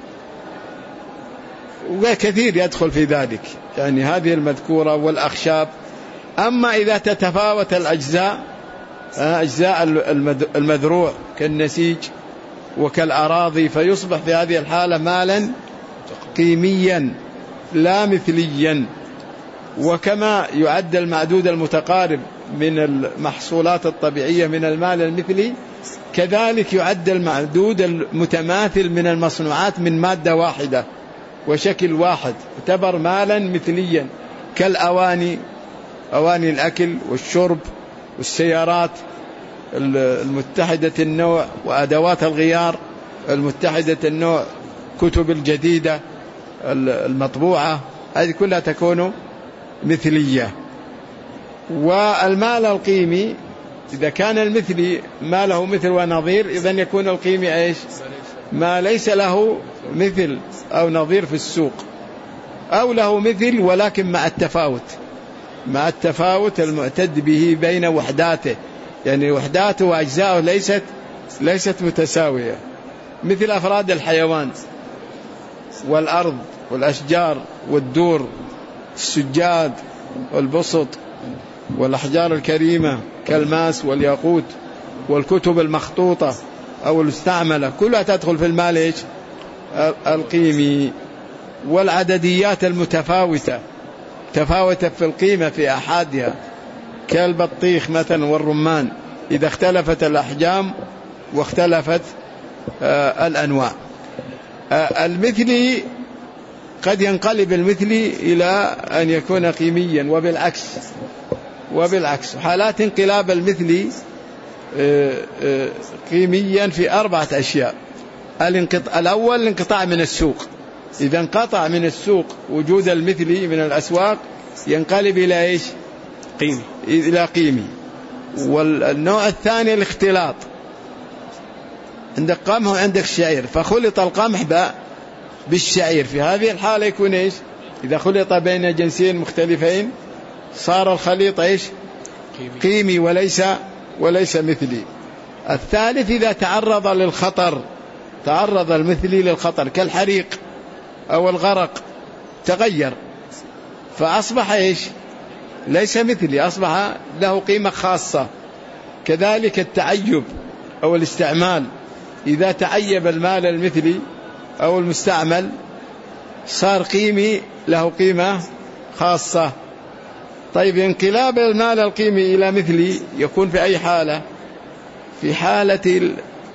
A: وكثير يدخل في ذلك، يعني هذه المذكورة والأخشاب. أما إذا تتفاوت الأجزاء أجزاء المذروع كالنسيج وكالأراضي فيصبح في هذه الحالة مالا قيميا لا مثليا. وكما يعد المعدود المتقارب من المحصولات الطبيعية من المال المثلي، كذلك يعد المعدود المتماثل من المصنوعات من مادة واحدة وشكل واحد يعتبر مالا مثليا، كالأواني، أواني الأكل والشرب والسيارات المتحدة النوع وأدوات الغيار المتحدة النوع، كتب الجديدة المطبوعة، هذه كلها تكون مثلية. والمال القيمي إذا كان المثلي ما له مثل ونظير، إذن يكون القيمي إيش؟ ما ليس له مثل أو نظير في السوق، أو له مثل ولكن مع التفاوت، مع التفاوت المعتد به بين وحداته، يعني وحداته وأجزاؤه ليست ليست متساوية، مثل أفراد الحيوان والأرض والأشجار والدور، السجاد والبسط والأحجار الكريمة كالماس والياقوت والكتب المخطوطة أو المستعملة، كلها تدخل في المال إيش؟ القيمي. والعدديات المتفاوتة تفاوتت في القيمة في أحادها كالبطيخ مثلا والرمان، إذا اختلفت الأحجام واختلفت آه الأنواع. آه المثلي قد ينقلب المثلي إلى أن يكون قيميا، وبالعكس وبالعكس حالات انقلاب المثلي آه آه قيميا في أربعة أشياء. الأول الانقطاع من السوق، إذا انقطع من السوق وجود المثلي من الأسواق ينقلب إلى إيش؟
B: قيمي،
A: إلى قيمي. والنوع الثاني الاختلاط، عندك قمح وعندك شعير فخلط القمح بالشعير، في هذه الحالة يكون إيش؟ إذا خلط بين جنسين مختلفين صار الخليط إيش؟ قيمي وليس وليس مثلي. الثالث إذا تعرض للخطر، تعرض المثلي للخطر كالحريق أو الغرق تغير فأصبح إيش؟ ليس مثلي، أصبح له قيمة خاصة. كذلك التعيب أو الاستعمال، إذا تعيب المال المثلي أو المستعمل صار قيمي له قيمة خاصة. طيب انقلاب المال القيمي إلى مثلي يكون في أي حالة؟ في حالة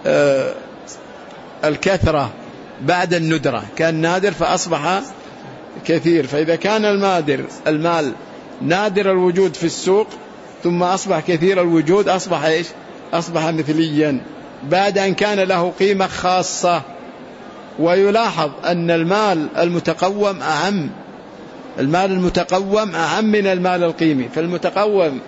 A: الكثرة بعد الندرة، كان نادر فأصبح كثير، فإذا كان المادر المال نادر الوجود في السوق ثم أصبح كثير الوجود أصبح إيش؟ أصبح مثليا بعد أن كان له قيمة خاصة. ويلاحظ أن المال المتقوم أعم، المال المتقوم أعم من المال القيمي، فالمتقوم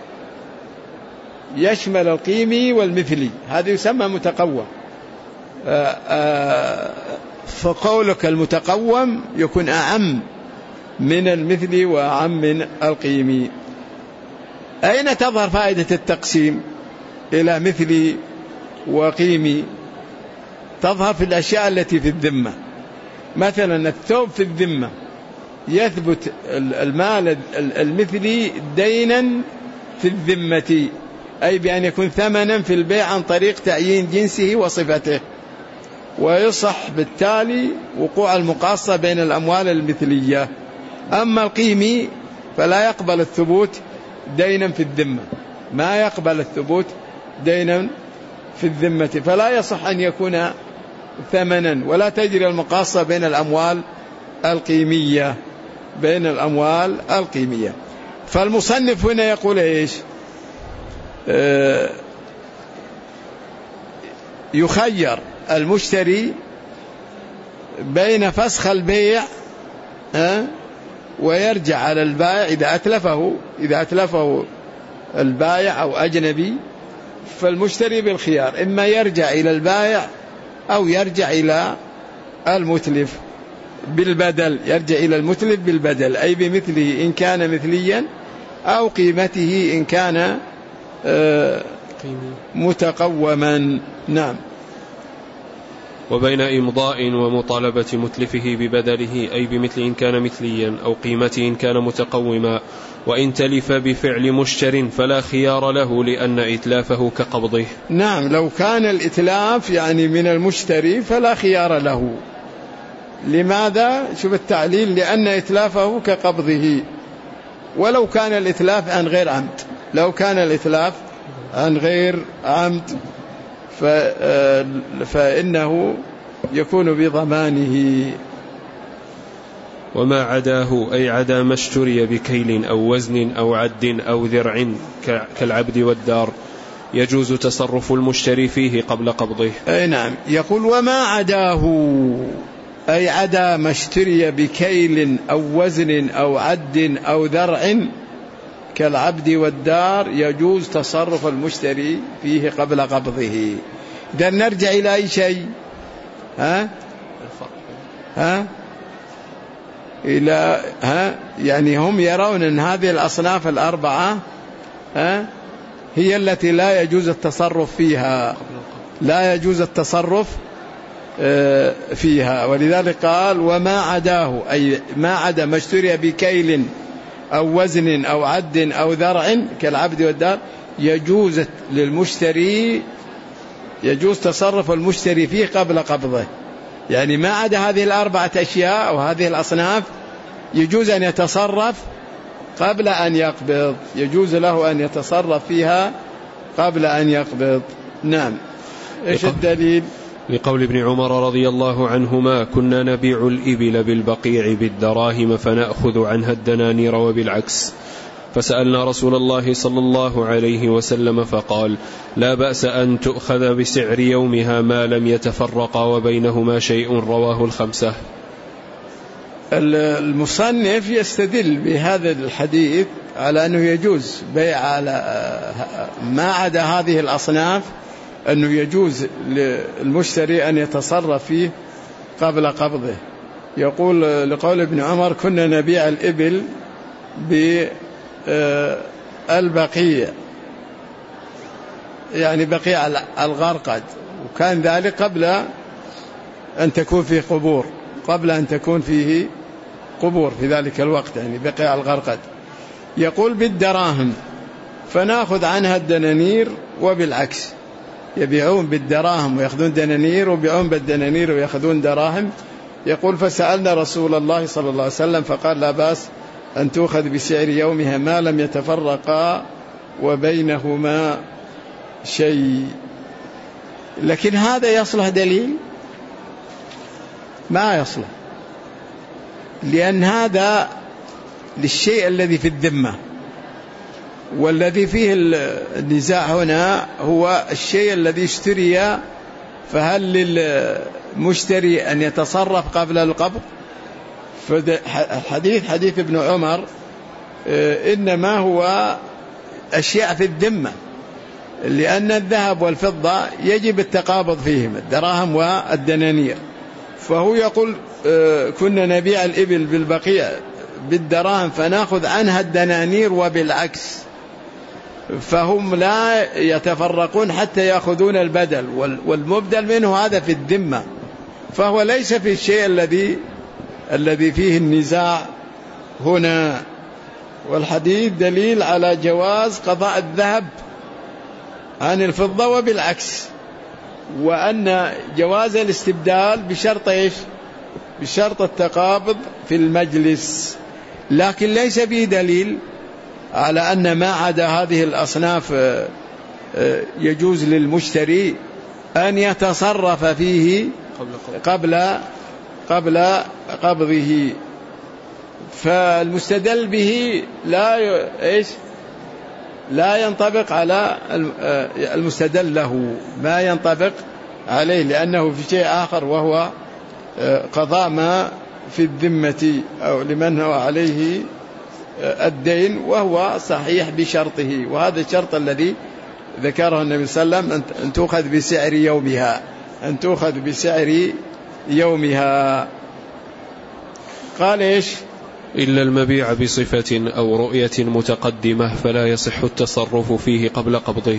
A: يشمل القيمي والمثلي، هذا يسمى متقوم. آآ آآ فقولك المتقوم يكون أعم من المثلي وأعم من القيمي. أين تظهر فائدة التقسيم إلى مثلي وقيمي؟ تظهر في الأشياء التي في الذمة. مثلا الثوب في الذمة يثبت المال المثلي دينا في الذمة، أي بأن يكون ثمنا في البيع عن طريق تعيين جنسه وصفته، ويصح بالتالي وقوع المقاصة بين الأموال المثلية. أما القيمي فلا يقبل الثبوت دينا في الذمة، ما يقبل الثبوت دينا في الذمة، فلا يصح أن يكون ثمنا، ولا تجري المقاصة بين الأموال القيمية بين الأموال القيمية. فالمصنف هنا يقول إيش؟ آه يخير المشتري بين فسخ البيع آه ويرجع على البائع إذا أتلفه إذا أتلفه البائع أو أجنبي، فالمشتري بالخيار، إما يرجع إلى البائع أو يرجع إلى المتلف بالبدل، يرجع إلى المتلف بالبدل، أي بمثله إن كان مثليا أو قيمته إن كان آه متقوما. نعم.
B: وبين إمضاء ومطالبة متلفه ببدله، أي بمثل إن كان مثليا أو قيمته إن كان متقوما. وإن تلف بفعل مشتر فلا خيار له لأن إتلافه كقبضه.
A: نعم، لو كان الإتلاف يعني من المشتري فلا خيار له. لماذا؟ شوف التعليل، لأن إتلافه كقبضه. ولو كان الإتلاف عن غير عمد، لو كان الإتلاف عن غير عمد فإنه يكون بضمانه.
B: وما عداه أي عدا ما اشتري بكيل أو وزن أو عد أو ذرع كالعبد والدار يجوز تصرف المشتري فيه قبل قبضه.
A: أي نعم. يقول وما عداه، أي عدا ما اشتري بكيل أو وزن أو عد أو ذرع كالعبد والدار يجوز تصرف المشتري فيه قبل قبضه. إذا نرجع إلى أي شيء؟ ها؟ ها؟ إلى ها؟ يعني هم يرون أن هذه الأصناف الأربعة ها؟ هي التي لا يجوز التصرف فيها، لا يجوز التصرف فيها، ولذلك قال وما عداه، أي ما عدا ما اشتري بكيل أو وزن أو عد أو ذرع كالعبد والدار يجوز للمشتري، يجوز تصرف المشتري فيه قبل قبضه. يعني ما عدا هذه الأربعة أشياء أو هذه الأصناف يجوز أن يتصرف قبل أن يقبض، يجوز له أن يتصرف فيها قبل أن يقبض. نعم. إيش الدليل؟
B: لقول ابن عمر رضي الله عنهما كنا نبيع الإبل بالبقيع بالدراهم فنأخذ عنها الدنانير وبالعكس، فسألنا رسول الله صلى الله عليه وسلم فقال لا بأس أن تؤخذ بسعر يومها ما لم يتفرقا وبينهما شيء. رواه الخمسة.
A: المصنف يستدل بهذا الحديث على أنه يجوز بيع على ما عدا هذه الأصناف، أنه يجوز للمشتري أن يتصرف فيه قبل قبضه. يقول لقول ابن عمر كنا نبيع الإبل بالبقيع، يعني بقيع الغرقد، وكان ذلك قبل أن تكون فيه قبور، قبل أن تكون فيه قبور في ذلك الوقت، يعني بقيع الغرقد. يقول بالدراهم فنأخذ عنها الدنانير وبالعكس، يبيعون بالدراهم ويأخذون دنانير، ويبيعون بالدنانير ويأخذون دراهم. يقول فسألنا رسول الله صلى الله عليه وسلم فقال لا بأس أن تؤخذ بسعر يومها ما لم يتفرقا وبينهما شيء. لكن هذا يصلح دليل؟ ما يصلح، لأن هذا للشيء الذي في الذمة، والذي فيه النزاع هنا هو الشيء الذي اشتري، فهل للمشتري أن يتصرف قبل القبض؟ فالحديث حديث ابن عمر إنما هو أشياء في الذمة، لأن الذهب والفضة يجب التقابض فيهم، الدراهم والدنانير. فهو يقول كنا نبيع الإبل بالبقيع بالدراهم فنأخذ عنها الدنانير وبالعكس، فهم لا يتفرقون حتى يأخذون البدل، والمبدل منه هذا في الذمة، فهو ليس في الشيء الذي الذي فيه النزاع هنا. والحديث دليل على جواز قضاء الذهب عن الفضة وبالعكس، وأن جواز الاستبدال بشرط إيش؟ بشرط التقابض في المجلس، لكن ليس به دليل على أن ما عدا هذه الأصناف يجوز للمشتري أن يتصرف فيه قبل قبل قبضه. فالمستدل به لا إيش؟ لا ينطبق على المستدل له، ما ينطبق عليه، لأنه في شيء آخر وهو قضاء ما في الذمة أو لمن هو عليه الدين، وهو صحيح بشرطه، وهذا الشرط الذي ذكره النبي صلى الله عليه وسلم أن تؤخذ بسعر يومها، أن تؤخذ بسعر يومها. قال إيش؟
B: إلا المبيع بصفة أو رؤية متقدمة فلا يصح التصرف فيه قبل قبضه.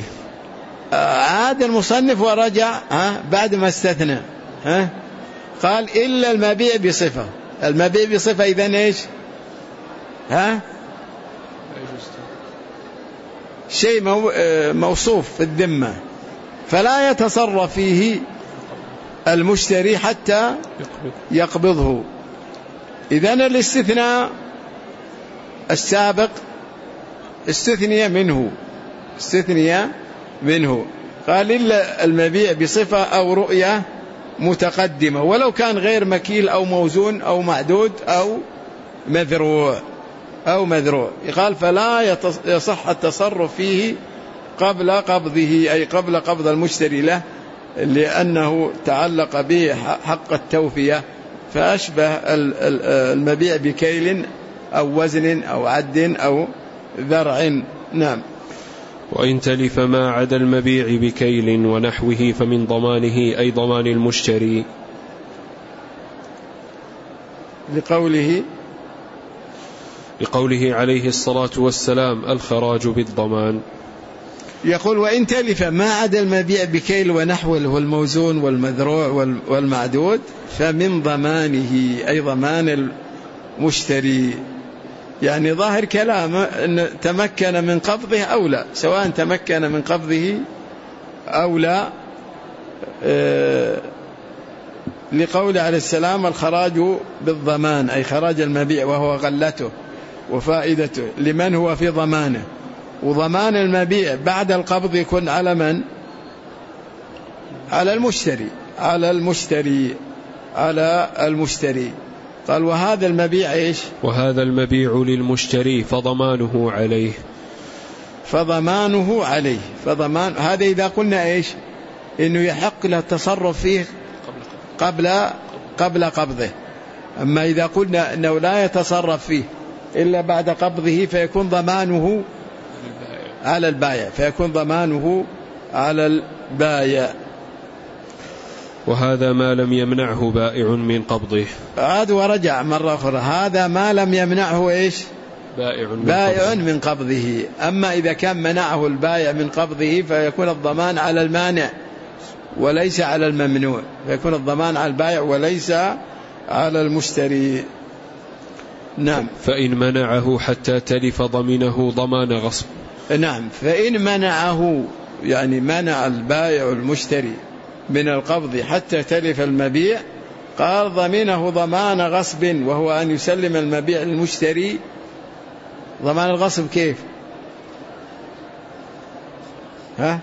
A: عاد المصنف ورجع ها بعد ما استثنى ها قال إلا المبيع بصفة. المبيع بصفة إذن إيش؟ ها شيء موصوف في الذمة فلا يتصرف فيه المشتري حتى يقبضه. إذن الاستثناء السابق استثني منه استثني منه قال إلا المبيع بصفة أو رؤية متقدمة، ولو كان غير مكيل أو موزون أو معدود أو مذروع أو مذروع. قال فلا يصح التصرف فيه قبل قبضه، أي قبل قبض المشتري له، لأنه تعلق به حق التوفية فأشبه المبيع بكيل أو وزن أو عد أو ذرع. نعم.
B: وإن تلف ما عدا المبيع بكيل ونحوه فمن ضمانه أي ضمان المشتري،
A: لقوله
B: لقوله عليه الصلاة والسلام الخراج بالضمان.
A: يقول وإن تلف ما عدا المبيع بكيل ونحوه هو الموزون والمذروع والمعدود فمن ضمانه أي ضمان المشتري. يعني ظاهر كلامه أن تمكن من قبضه أو لا، سواء تمكن من قبضه أو لا، أه لقول عليه السلام الخراج بالضمان أي خراج المبيع وهو غلته وفائدته لمن هو في ضمانه. وضمان المبيع بعد القبض يكون على من؟ على المشتري على المشتري على المشتري قال وهذا المبيع إيش؟
B: وهذا المبيع للمشتري فضمانه عليه
A: فضمانه عليه فضمان هذا إذا قلنا إيش؟ إنه يحق له التصرف فيه قبل قبل قبضه. أما إذا قلنا أنه لا يتصرف فيه إلا بعد قبضه فيكون ضمانه على البائع فيكون ضمانه على البائع.
B: وهذا ما لم يمنعه بائع من قبضه.
A: عاد ورجع مرة أخرى هذا ما لم يمنعه إيش؟
B: بائع من,
A: بائع
B: قبضه.
A: من قبضه. أما إذا كان منعه البائع من قبضه فيكون الضمان على المانع وليس على الممنوع، فيكون الضمان على البائع وليس على المشتري. نعم.
B: فإن منعه حتى تلف ضمنه ضمان غصب.
A: نعم. فإن منعه يعني منع البائع المشتري من القبض حتى تلف المبيع قال ضمنه ضمان غصب، وهو أن يسلم المبيع للمشتري. ضمان الغصب كيف؟ ها؟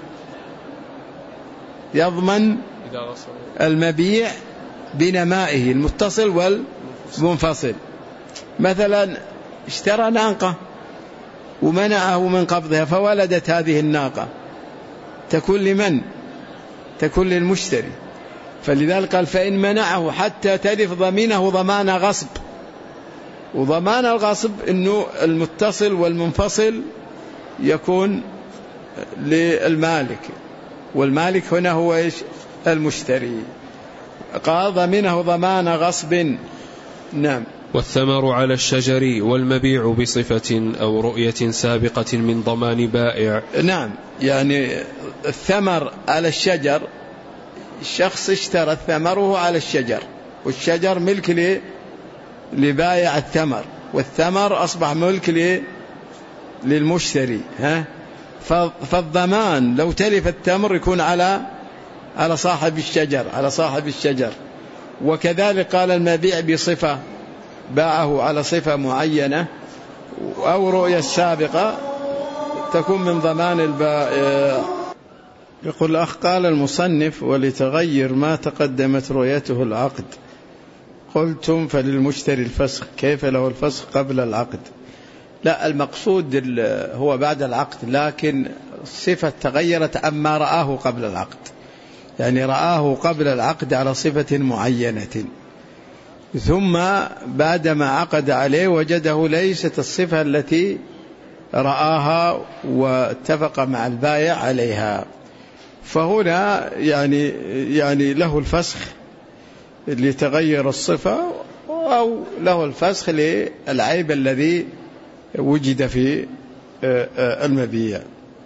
A: يضمن المبيع بنمائه المتصل والمنفصل. مثلا اشترى ناقة ومنعه من قبضها فولدت هذه الناقة، تكون لمن؟ تكون للمشتري. فلذلك قال فإن منعه حتى تلف ضمينه ضمان غصب. وضمان الغصب إنه المتصل والمنفصل يكون للمالك، والمالك هنا هو إيش؟ المشتري. قال ضمينه ضمان غصب. نعم.
B: والثمر على الشجر والمبيع بصفة أو رؤية سابقة من ضمان بائع.
A: نعم. يعني الثمر على الشجر، الشخص اشترى الثمر وهو على الشجر، والشجر ملك لبائع الثمر، والثمر أصبح ملك للمشتري. ها؟ فالضمان لو تلف التمر يكون على على صاحب الشجر على صاحب الشجر. وكذلك قال المبيع بصفة، باعه على صفة معينة أو رؤية سابقة تكون من ضمان البائع. يقول الأخ قال المصنف ولتغير ما تقدمت رؤيته العقد، قلتم فللمشتري الفسخ، كيف له الفسخ قبل العقد؟ لا، المقصود هو بعد العقد، لكن الصفة تغيرت أما رآه قبل العقد، يعني رآه قبل العقد على صفة معينة، ثم بعدما عقد عليه وجده ليست الصفة التي رآها واتفق مع البائع عليها، فهنا يعني يعني له الفسخ لتغير الصفة، أو له الفسخ للعيب الذي وجد في المبيع.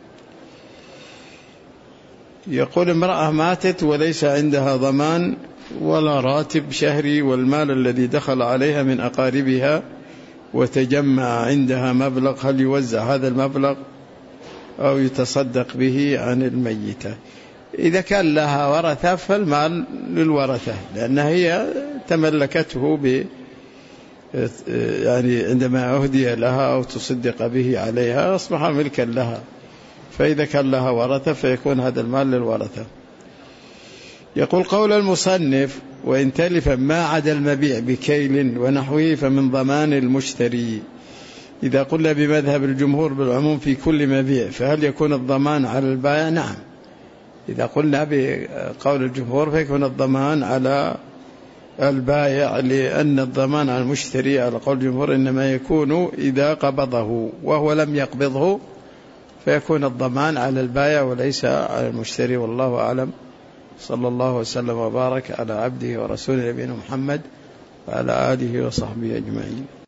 A: يقول امرأة ماتت وليس عندها ضمان ولا راتب شهري، والمال الذي دخل عليها من أقاربها وتجمع عندها مبلغ، هل يوزع هذا المبلغ أو يتصدق به عن الميتة؟ إذا كان لها ورثة فالمال للورثة، لأن هي تملكته ب يعني عندما أهدي لها أو تصدق به عليها أصبح ملكا لها، فإذا كان لها ورثة فيكون هذا المال للورثة. يقول قول المصنف وإن تلف ما عدا المبيع بكيل ونحوه فمن ضمان المشتري. إذا قلنا بمذهب الجمهور بالعموم في كل مبيع فهل يكون الضمان على البائع؟ نعم، إذا قلنا بقول الجمهور فيكون الضمان على البائع، لأن الضمان على المشتري على قول الجمهور إنما يكون إذا قبضه وهو لم يقبضه، فيكون الضمان على البائع وليس على المشتري. والله أعلم. صلى الله وسلم وبارك على عبده ورسوله نبينا محمد وعلى آله وصحبه أجمعين.